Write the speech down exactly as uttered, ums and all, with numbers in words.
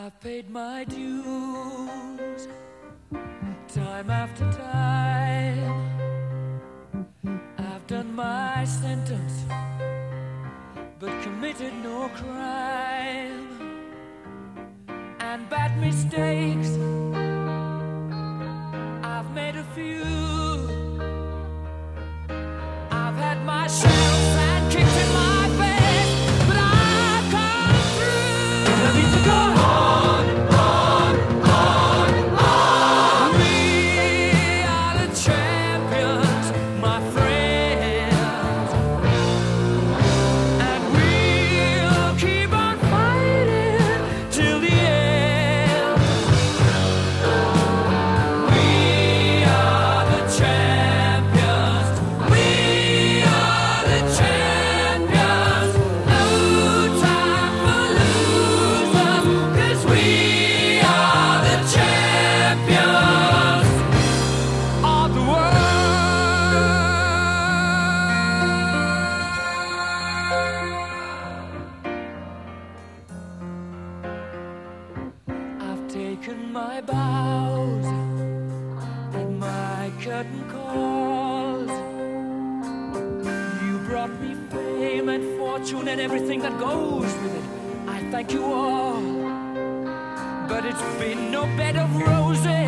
I've paid my dues time after time. I've done my sentence but committed no crime. And bad mistakes I've made a few. I've had my share of sand kicked in my face, but I've come through. I need to go on, on, on, on. We are the champions, my friends, and we'll keep on fighting till the end. We are the champions. We are the champions. No time for losers, 'cause we are the champions of the world. I've taken my bows and my curtain calls. You brought me fame and fortune and everything that goes with it. I thank you all, but it's been no bed of roses.